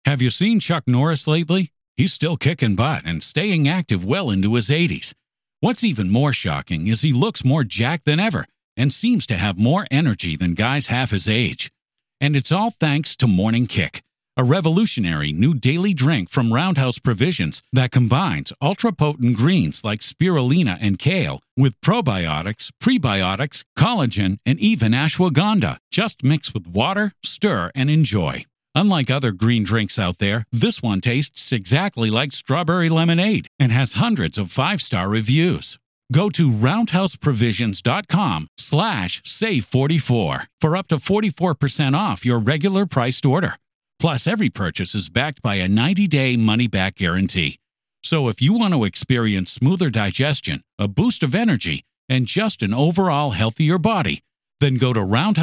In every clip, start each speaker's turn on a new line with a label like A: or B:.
A: Have you seen Chuck Norris lately? He's still kicking butt and staying active well into his 80s. What's even more shocking is he looks more jacked than ever and seems to have more energy than guys half his age. And it's all thanks to Morning Kick, a revolutionary new daily drink from Roundhouse Provisions that combines ultra-potent greens like spirulina and kale with probiotics, prebiotics, collagen, and even ashwagandha. Just mix with water, stir, and enjoy. Unlike other green drinks out there, this one tastes exactly like strawberry lemonade and has hundreds of 5-star reviews. Go to roundhouseprovisions.com/save44 for up to 44% off your regular priced order. Plus, every purchase is backed by a 90-day money-back guarantee. So if you want to experience smoother digestion, a boost of energy, and just an overall healthier body, then go to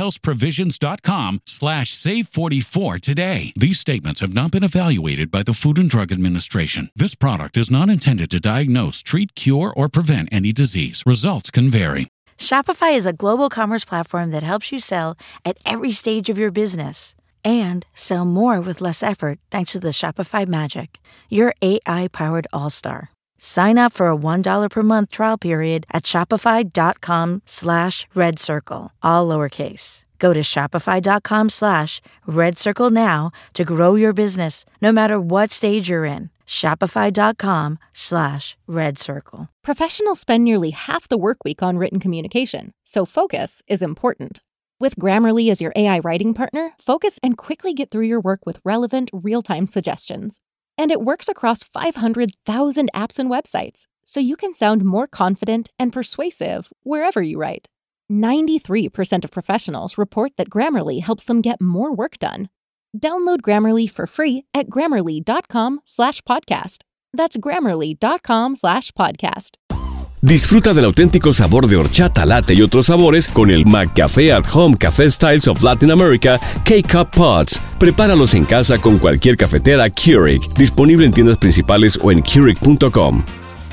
A: roundhouseprovisions.com/save44 today. These statements have not been evaluated by the Food and Drug Administration. This product is not intended to diagnose, treat, cure, or prevent any disease. Results can vary.
B: Shopify is a global commerce platform that helps you sell at every stage of your business and sell more with less effort thanks to the Shopify Magic, your AI-powered all-star. Sign up for a $1 per month trial period at shopify.com/redcircle, all lowercase. Go to shopify.com/redcircle now to grow your business, no matter what stage you're in. Shopify.com/redcircle.
C: Professionals spend nearly half the workweek on written communication, so focus is important. With Grammarly as your AI writing partner, focus and quickly get through your work with relevant, real-time suggestions. And it works across 500,000 apps and websites, so you can sound more confident and persuasive wherever you write. 93% of professionals report that Grammarly helps them get more work done. Download Grammarly for free at grammarly.com/podcast. That's grammarly.com/podcast.
D: Disfruta del auténtico sabor de horchata, latte y otros sabores con el McCafé at Home Café Styles of Latin America K-Cup Pods. Prepáralos en casa con cualquier cafetera Keurig, disponible en tiendas principales o en Keurig.com.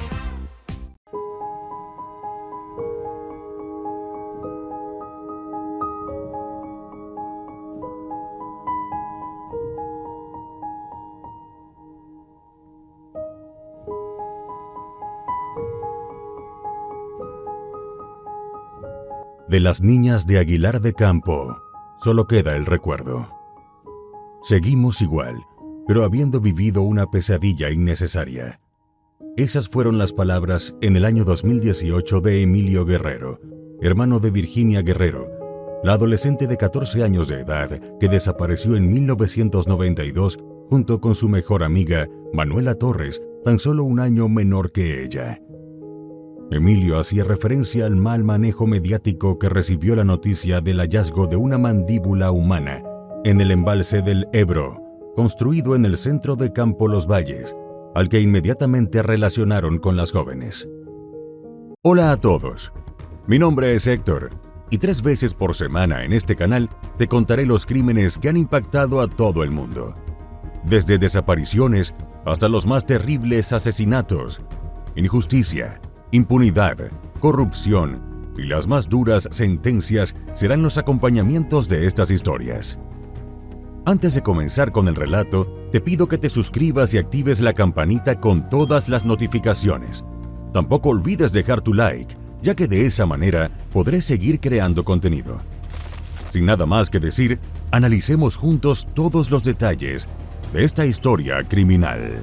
E: De las niñas de Aguilar de Campo, solo queda el recuerdo. Seguimos igual, pero habiendo vivido una pesadilla innecesaria. Esas fueron las palabras en el año 2018 de Emilio Guerrero, hermano de Virginia Guerrero, la adolescente de 14 años de edad que desapareció en 1992 junto con su mejor amiga, Manuela Torres, tan solo un año menor que ella. Emilio hacía referencia al mal manejo mediático que recibió la noticia del hallazgo de una mandíbula humana en el embalse del Ebro, construido en el centro de Campo Los Valles, al que inmediatamente relacionaron con las jóvenes. Hola a todos, mi nombre es Héctor, y 3 veces por semana en este canal te contaré los crímenes que han impactado a todo el mundo. Desde desapariciones hasta los más terribles asesinatos, injusticia, impunidad, corrupción y las más duras sentencias serán los acompañamientos de estas historias. Antes de comenzar con el relato, te pido que te suscribas y actives la campanita con todas las notificaciones. Tampoco olvides dejar tu like, ya que de esa manera podré seguir creando contenido. Sin nada más que decir, analicemos juntos todos los detalles de esta historia criminal.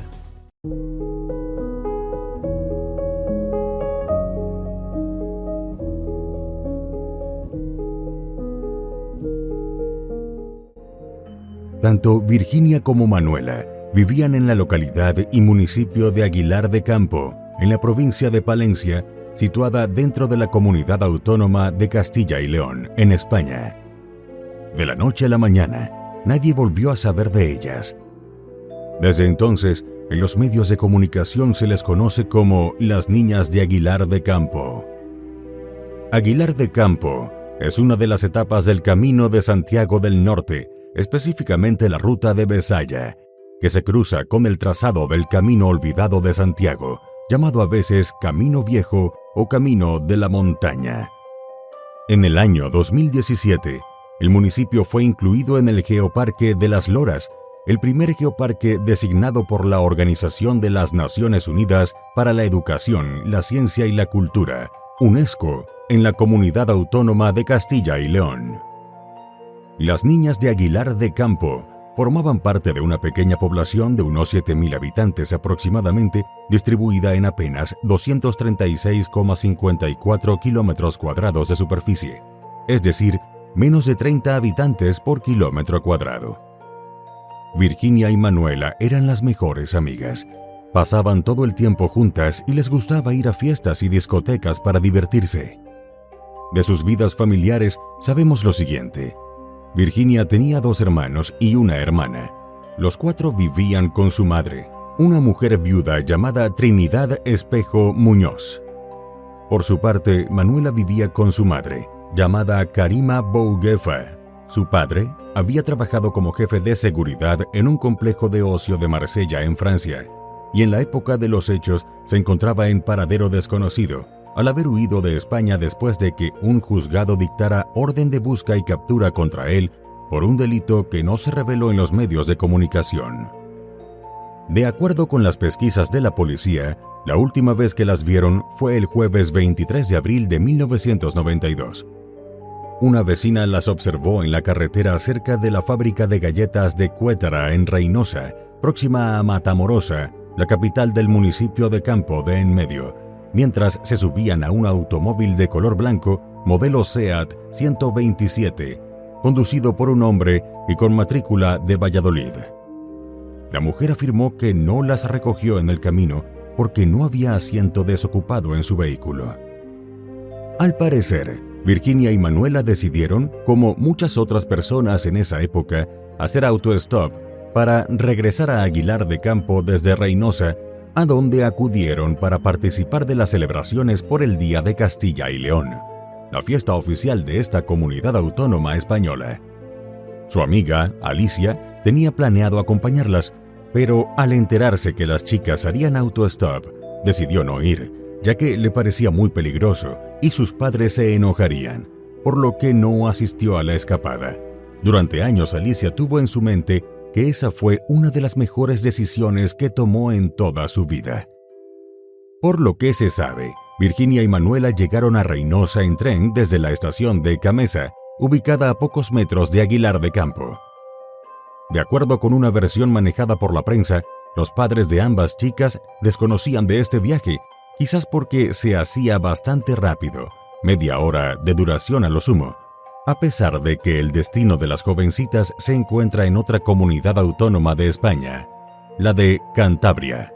E: Tanto Virginia como Manuela vivían en la localidad y municipio de Aguilar de Campo, en la provincia de Palencia, situada dentro de la comunidad autónoma de Castilla y León, en España. De la noche a la mañana, nadie volvió a saber de ellas. Desde entonces, en los medios de comunicación se les conoce como las niñas de Aguilar de Campo. Aguilar de Campo es una de las etapas del Camino de Santiago del Norte, específicamente la ruta de Besaya, que se cruza con el trazado del Camino Olvidado de Santiago, llamado a veces Camino Viejo o Camino de la Montaña. En el año 2017, el municipio fue incluido en el Geoparque de las Loras, el primer geoparque designado por la Organización de las Naciones Unidas para la Educación, la Ciencia y la Cultura, UNESCO, en la Comunidad Autónoma de Castilla y León. Las niñas de Aguilar de Campo formaban parte de una pequeña población de unos 7.000 habitantes aproximadamente, distribuida en apenas 236,54 kilómetros cuadrados de superficie, es decir, menos de 30 habitantes por kilómetro cuadrado. Virginia y Manuela eran las mejores amigas. Pasaban todo el tiempo juntas y les gustaba ir a fiestas y discotecas para divertirse. De sus vidas familiares sabemos lo siguiente. Virginia tenía 2 hermanos y una hermana. Los 4 vivían con su madre, una mujer viuda llamada Trinidad Espejo Muñoz. Por su parte, Manuela vivía con su madre, llamada Karima Bouguefa. Su padre había trabajado como jefe de seguridad en un complejo de ocio de Marsella, en Francia, y en la época de los hechos se encontraba en paradero desconocido, al haber huido de España después de que un juzgado dictara orden de busca y captura contra él por un delito que no se reveló en los medios de comunicación. De acuerdo con las pesquisas de la policía, la última vez que las vieron fue el jueves 23 de abril de 1992. Una vecina las observó en la carretera cerca de la fábrica de galletas de Cuétara, en Reynosa, próxima a Matamoros, la capital del municipio de Campo de Enmedio, mientras se subían a un automóvil de color blanco, modelo SEAT 127, conducido por un hombre y con matrícula de Valladolid. La mujer afirmó que no las recogió en el camino porque no había asiento desocupado en su vehículo. Al parecer, Virginia y Manuela decidieron, como muchas otras personas en esa época, hacer autostop para regresar a Aguilar de Campo desde Reynosa, a donde acudieron para participar de las celebraciones por el Día de Castilla y León, la fiesta oficial de esta comunidad autónoma española. Su amiga, Alicia, tenía planeado acompañarlas, pero al enterarse que las chicas harían autostop, decidió no ir, ya que le parecía muy peligroso y sus padres se enojarían, por lo que no asistió a la escapada. Durante años Alicia tuvo en su mente que esa fue una de las mejores decisiones que tomó en toda su vida. Por lo que se sabe, Virginia y Manuela llegaron a Reynosa en tren desde la estación de Camesa, ubicada a pocos metros de Aguilar de Campo. De acuerdo con una versión manejada por la prensa, los padres de ambas chicas desconocían de este viaje, quizás porque se hacía bastante rápido, media hora de duración a lo sumo, a pesar de que el destino de las jovencitas se encuentra en otra comunidad autónoma de España, la de Cantabria.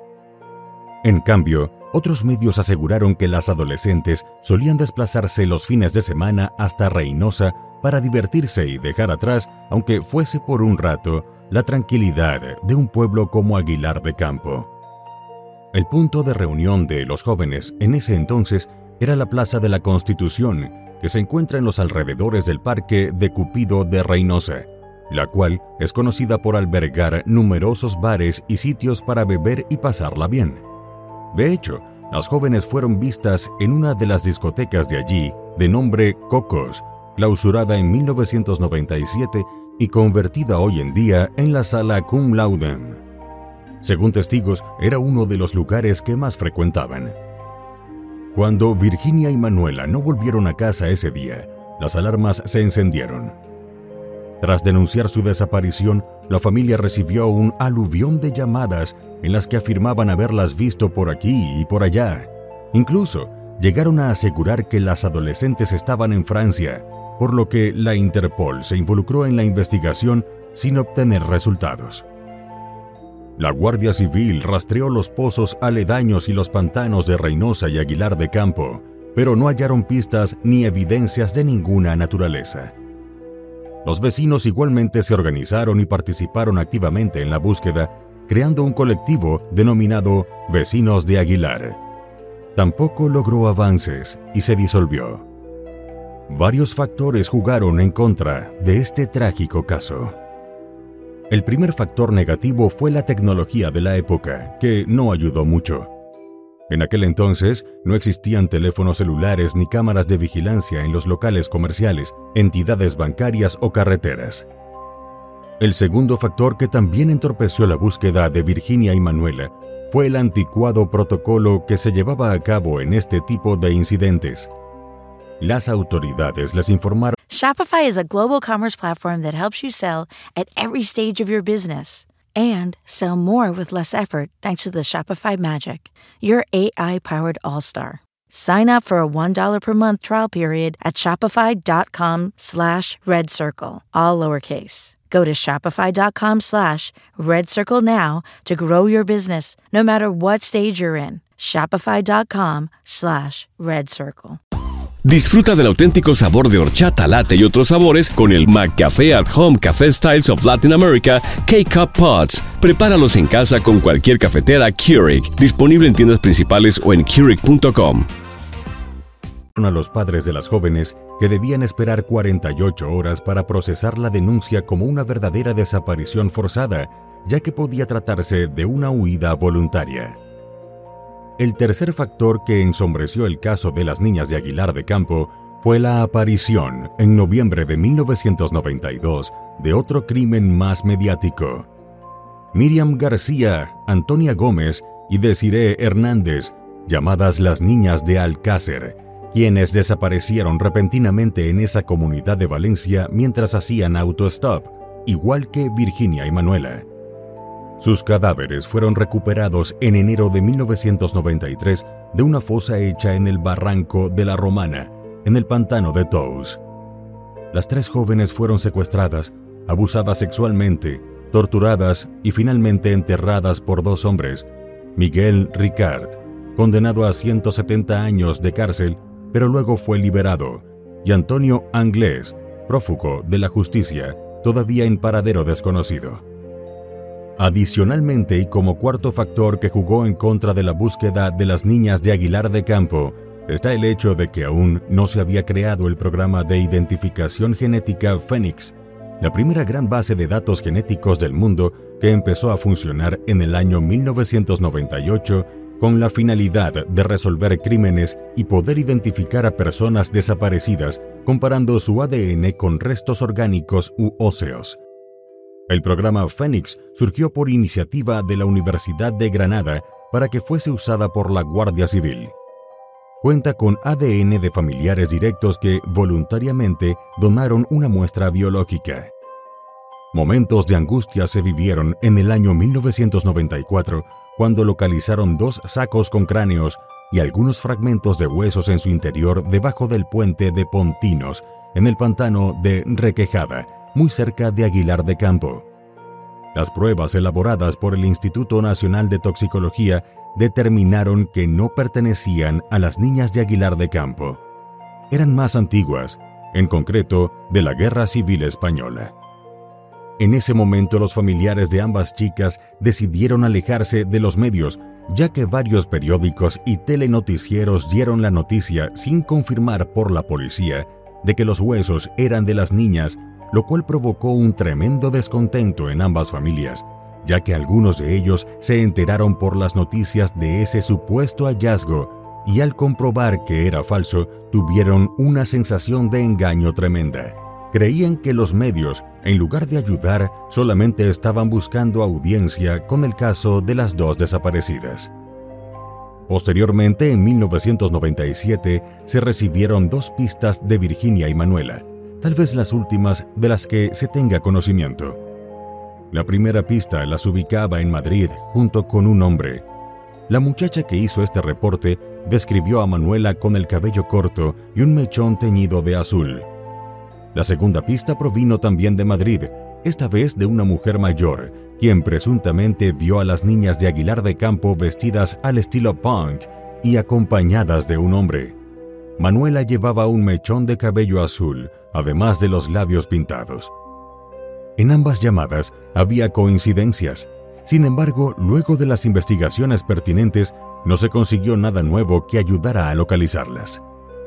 E: En cambio, otros medios aseguraron que las adolescentes solían desplazarse los fines de semana hasta Reynosa para divertirse y dejar atrás, aunque fuese por un rato, la tranquilidad de un pueblo como Aguilar de Campo. El punto de reunión de los jóvenes en ese entonces era la Plaza de la Constitución, que se encuentra en los alrededores del Parque de Cupido de Reynosa, la cual es conocida por albergar numerosos bares y sitios para beber y pasarla bien. De hecho, las jóvenes fueron vistas en una de las discotecas de allí, de nombre Cocos, clausurada en 1997 y convertida hoy en día en la Sala Cum Laudem. Según testigos, era uno de los lugares que más frecuentaban. Cuando Virginia y Manuela no volvieron a casa ese día, las alarmas se encendieron. Tras denunciar su desaparición, la familia recibió un aluvión de llamadas en las que afirmaban haberlas visto por aquí y por allá. Incluso llegaron a asegurar que las adolescentes estaban en Francia, por lo que la Interpol se involucró en la investigación sin obtener resultados. La Guardia Civil rastreó los pozos aledaños y los pantanos de Reynosa y Aguilar de Campo, pero no hallaron pistas ni evidencias de ninguna naturaleza. Los vecinos igualmente se organizaron y participaron activamente en la búsqueda, creando un colectivo denominado Vecinos de Aguilar. Tampoco logró avances y se disolvió. Varios factores jugaron en contra de este trágico caso. El primer factor negativo fue la tecnología de la época, que no ayudó mucho. En aquel entonces no existían teléfonos celulares ni cámaras de vigilancia en los locales comerciales, entidades bancarias o carreteras. El segundo factor que también entorpeció la búsqueda de Virginia y Manuela fue el anticuado protocolo que se llevaba a cabo en este tipo de incidentes. Las autoridades les informaron.
B: Shopify is a global commerce platform that helps you sell at every stage of your business and sell more with less effort thanks to the Shopify Magic, your AI-powered all-star. Sign up for a $1 per month trial period at shopify.com/redcircle, all lowercase. Go to shopify.com/redcircle now to grow your business, no matter what stage you're in. Shopify.com/redcircle.
D: Disfruta del auténtico sabor de horchata, latte y otros sabores con el McCafé at Home Café Styles of Latin America K-Cup Pods. Prepáralos en casa con cualquier cafetera Keurig, disponible en tiendas principales o en Keurig.com.
E: A los padres de las jóvenes que debían esperar 48 horas para procesar la denuncia como una verdadera desaparición forzada, ya que podía tratarse de una huida voluntaria. El tercer factor que ensombreció el caso de las niñas de Aguilar de Campo fue la aparición, en noviembre de 1992, de otro crimen más mediático. Miriam García, Antonia Gómez y Desiree Hernández, llamadas las niñas de Alcácer, quienes desaparecieron repentinamente en esa comunidad de Valencia mientras hacían autostop, igual que Virginia y Manuela. Sus cadáveres fueron recuperados en enero de 1993 de una fosa hecha en el barranco de La Romana, en el pantano de Tous. Las tres jóvenes fueron secuestradas, abusadas sexualmente, torturadas y finalmente enterradas por dos hombres: Miguel Ricard, condenado a 170 años de cárcel, pero luego fue liberado, y Antonio Anglés, prófugo de la justicia, todavía en paradero desconocido. Adicionalmente, y como cuarto factor que jugó en contra de la búsqueda de las niñas de Aguilar de Campo, está el hecho de que aún no se había creado el programa de identificación genética Phoenix, la primera gran base de datos genéticos del mundo que empezó a funcionar en el año 1998 con la finalidad de resolver crímenes y poder identificar a personas desaparecidas comparando su ADN con restos orgánicos u óseos. El programa Phoenix surgió por iniciativa de la Universidad de Granada para que fuese usada por la Guardia Civil. Cuenta con ADN de familiares directos que voluntariamente donaron una muestra biológica. Momentos de angustia se vivieron en el año 1994 cuando localizaron 2 sacos con cráneos y algunos fragmentos de huesos en su interior debajo del puente de Pontinos, en el pantano de Requejada, muy cerca de Aguilar de Campo. Las pruebas elaboradas por el Instituto Nacional de Toxicología determinaron que no pertenecían a las niñas de Aguilar de Campo. Eran más antiguas, en concreto de la Guerra Civil Española. En ese momento los familiares de ambas chicas decidieron alejarse de los medios, ya que varios periódicos y telenoticieros dieron la noticia sin confirmar por la policía de que los huesos eran de las niñas, lo cual provocó un tremendo descontento en ambas familias, ya que algunos de ellos se enteraron por las noticias de ese supuesto hallazgo y al comprobar que era falso, tuvieron una sensación de engaño tremenda. Creían que los medios, en lugar de ayudar, solamente estaban buscando audiencia con el caso de las 2 desaparecidas. Posteriormente, en 1997, se recibieron 2 pistas de Virginia y Manuela, tal vez las últimas de las que se tenga conocimiento. La primera pista las ubicaba en Madrid junto con un hombre. La muchacha que hizo este reporte describió a Manuela con el cabello corto y un mechón teñido de azul. La segunda pista provino también de Madrid, esta vez de una mujer mayor, quien presuntamente vio a las niñas de Aguilar de Campo vestidas al estilo punk y acompañadas de un hombre. Manuela llevaba un mechón de cabello azul, además de los labios pintados. En ambas llamadas había coincidencias. Sin embargo, luego de las investigaciones pertinentes, no se consiguió nada nuevo que ayudara a localizarlas.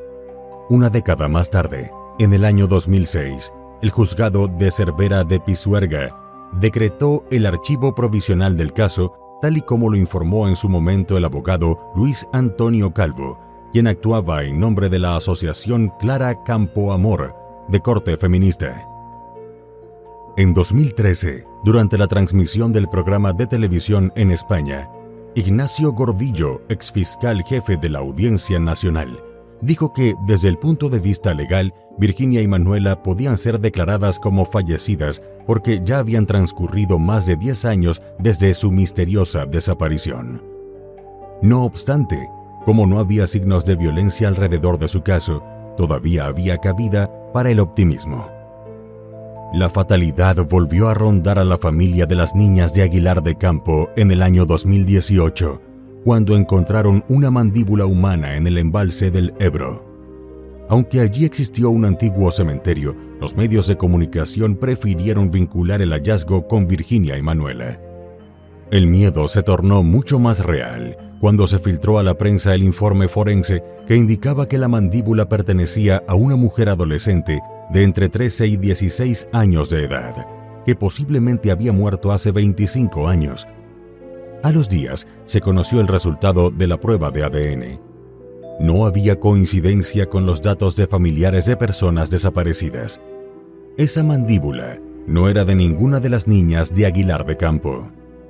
E: Una década más tarde, en el año 2006, el juzgado de Cervera de Pisuerga decretó el archivo provisional del caso, tal y como lo informó en su momento el abogado Luis Antonio Calvo, quien actuaba en nombre de la Asociación Clara Campo Amor, de corte feminista. En 2013, durante la transmisión del programa de televisión en España, Ignacio Gordillo, exfiscal jefe de la Audiencia Nacional, dijo que, desde el punto de vista legal, Virginia y Manuela podían ser declaradas como fallecidas porque ya habían transcurrido más de 10 años desde su misteriosa desaparición. No obstante, como no había signos de violencia alrededor de su caso, todavía había cabida para el optimismo. La fatalidad volvió a rondar a la familia de las niñas de Aguilar de Campo en el año 2018, cuando encontraron una mandíbula humana en el embalse del Ebro. Aunque allí existió un antiguo cementerio, los medios de comunicación prefirieron vincular el hallazgo con Virginia y Manuela. El miedo se tornó mucho más real cuando se filtró a la prensa el informe forense que indicaba que la mandíbula pertenecía a una mujer adolescente de entre 13 y 16 años de edad, que posiblemente había muerto hace 25 años. A los días se conoció el resultado de la prueba de ADN. No había coincidencia con los datos de familiares de personas desaparecidas. Esa mandíbula no era de ninguna de las niñas de Aguilar de Campo.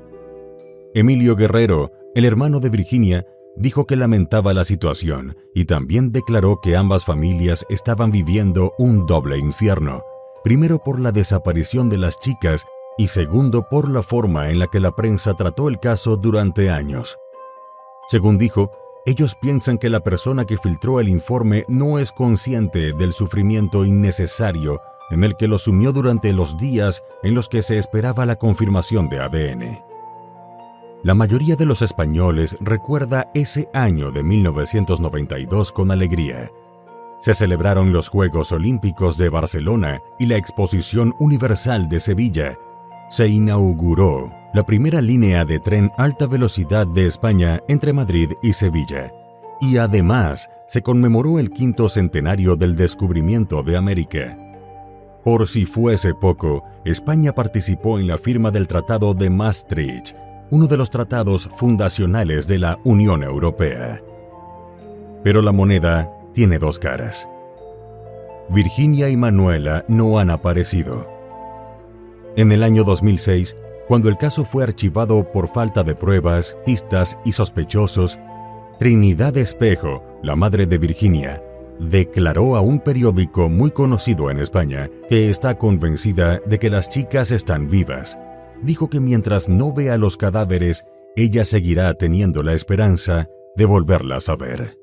E: Emilio Guerrero, el hermano de Virginia, dijo que lamentaba la situación y también declaró que ambas familias estaban viviendo un doble infierno, primero por la desaparición de las chicas y segundo por la forma en la que la prensa trató el caso durante años. Según dijo, ellos piensan que la persona que filtró el informe no es consciente del sufrimiento innecesario en el que lo sumió durante los días en los que se esperaba la confirmación de ADN. La mayoría de los españoles recuerda ese año de 1992 con alegría. Se celebraron los Juegos Olímpicos de Barcelona y la Exposición Universal de Sevilla. Se inauguró la primera línea de tren alta velocidad de España entre Madrid y Sevilla. Y además se conmemoró el 5º centenario del descubrimiento de América. Por si fuese poco, España participó en la firma del Tratado de Maastricht, uno de los tratados fundacionales de la Unión Europea. Pero la moneda tiene dos caras. Virginia y Manuela no han aparecido. En el año 2006, cuando el caso fue archivado por falta de pruebas, pistas y sospechosos, Trinidad Espejo, la madre de Virginia, declaró a un periódico muy conocido en España que está convencida de que las chicas están vivas. Dijo que mientras no vea los cadáveres, ella seguirá teniendo la esperanza de volverlas a ver.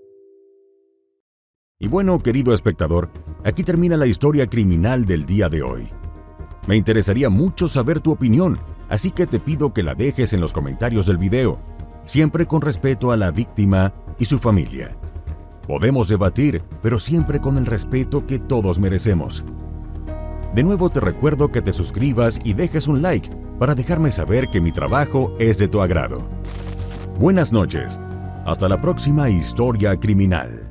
E: Y bueno, querido espectador, aquí termina la historia criminal del día de hoy. Me interesaría mucho saber tu opinión, así que te pido que la dejes en los comentarios del video, siempre con respeto a la víctima y su familia. Podemos debatir, pero siempre con el respeto que todos merecemos. De nuevo te recuerdo que te suscribas y dejes un like para dejarme saber que mi trabajo es de tu agrado. Buenas noches. Hasta la próxima historia criminal.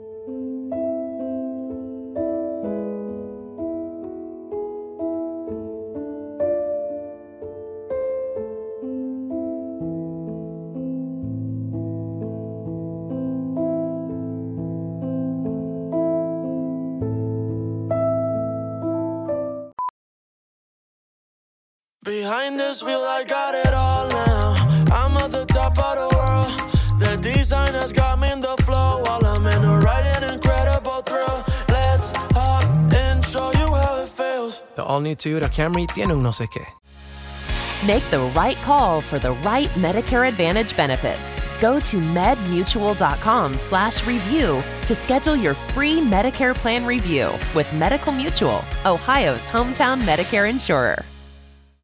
F: Behind this wheel, I got it all now. I'm at the top of the world. The designers got me in the flow. While I'm in a ride, an incredible thrill. Let's hop in, show you how it feels.
G: The all-new Toyota Camry tiene un no sé qué.
H: Make the right call for the right Medicare Advantage benefits. Go to medmutual.com/review to schedule your free Medicare plan review with Medical Mutual, Ohio's hometown Medicare insurer.